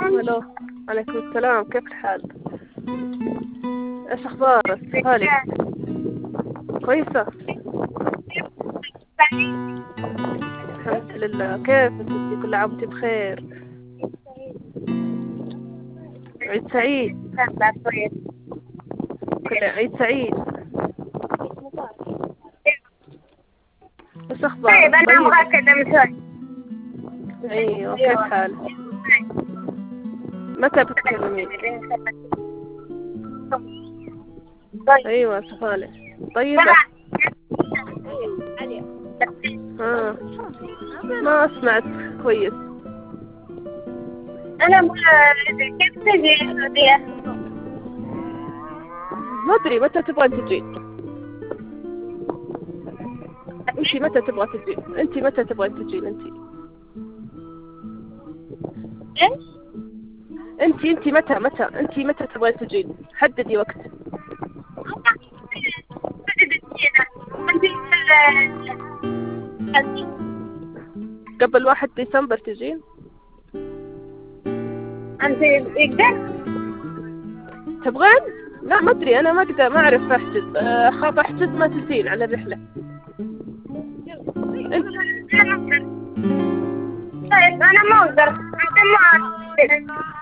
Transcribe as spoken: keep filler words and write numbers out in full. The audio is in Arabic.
الو. عليكم السلام، كيف الحال؟ ايش اخبارك؟ هالي كويسة الحمد لله. كيفك انتي؟ كل عام وانتي بخير. عيد سعيد. كل عيد سعيد. ايش اخبارك؟ طيب أنا أبغى أكلم شوي. ايوه، كيف حالك؟ متى بتكلمين؟ ايوه صفالة طيبة. ها ما سمعت كويس. أنا أبغى كيف تجي السعودية؟ ما ادري متى تبغى تجين. انتي متى تبغى تجين؟ انتي متى تبغى تجين انتي؟ إيه؟ انتي انتي متى متى انتي متى تبغى تجين؟ حددي وقت. قبل واحد ديسمبر تجين؟ أنت يقدر؟ تبغين؟ لا ما ادري، انا ما اقدر، ما اعرف احجز. أه، اخاف احجز ما تجين على الرحلة. انت طيب أنا ما أقدر. أنت ما